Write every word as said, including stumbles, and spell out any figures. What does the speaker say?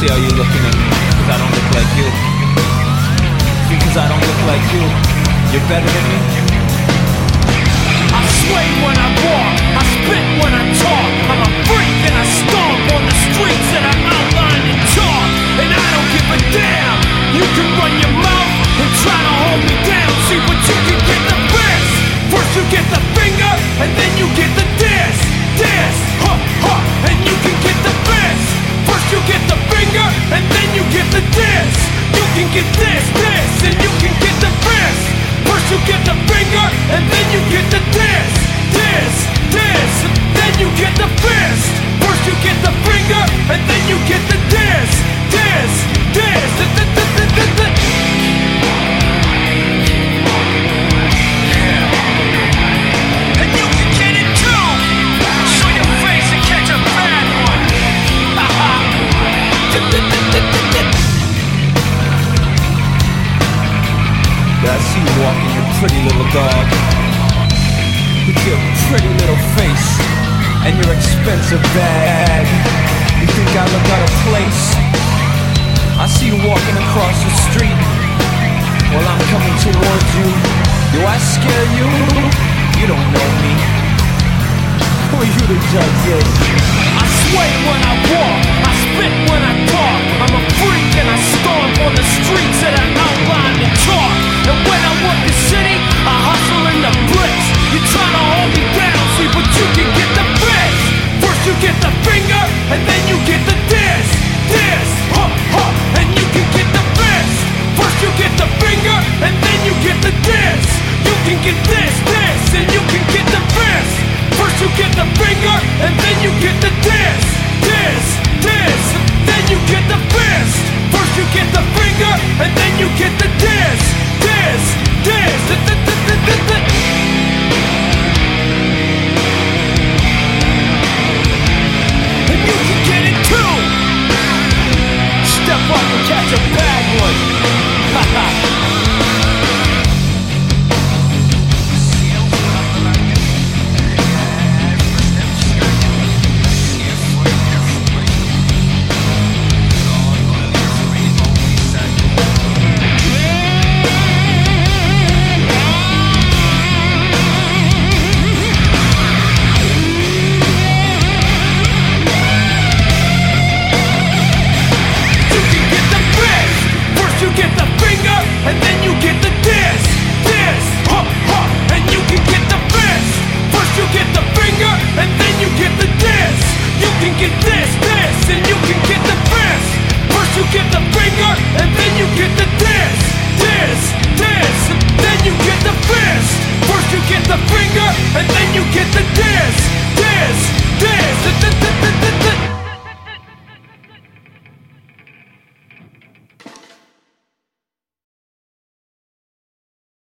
see how you're looking at me, cause I don't look like you. Because I don't look like you, you're better than me. I sway when I walk, I spit when I talk. I'm a freak and I stomp on the streets that I outline and talk. And I don't give a damn. You can run your mouth and try to hold me down. See, but you can get the fist. First you get the finger, and then you get the diss. Diss, huh, huh, and you can get the fist. First you get the finger, and then you get the diss. You can get this, this, and you can get the fist. First you get the finger, and then you get the diss. Diss, diss, then you get the fist. First you get the finger, and then you get the diss. Diss, diss, diss, diss, diss, diss, diss. And you can get it too. Show your face and catch a bad one. Ha ha. Yeah, I see you walking your pretty little dog with your pretty little face and your expensive bag. You think I look out of place? I see you walking across the street while I'm coming towards you. Do I scare you? You don't know me. Who are you to judge it? I sway when I walk, I spit when I talk. I'm a freak and I stomp on the streets that I outline and talk. And when I work the city, I hustle in the bricks. You try to hold me down, see, but you can get the fist. First you get the finger, and then you get the diss. Diss, huh, huh, and you can get the fist. First you get the finger, and then you get the diss. You can get this, this, and you can get the fist. First you get the finger, and then you get the diss. Diss, diss, then you get the fist. First you get the finger, and then you get the diss. Diss, diss, diss, diss, diss, diss, diss. And you can get it too. Step up and catch a bad one. Ha ha. And then you get the diss, diss, huh, huh, and you can get the fist. First you get the finger, and then you get the diss. You can get this, this, and you can get the fist. First you get the finger, and then you get the diss. Diss, diss, then you get the fist. First you get the finger, and then you get the diss.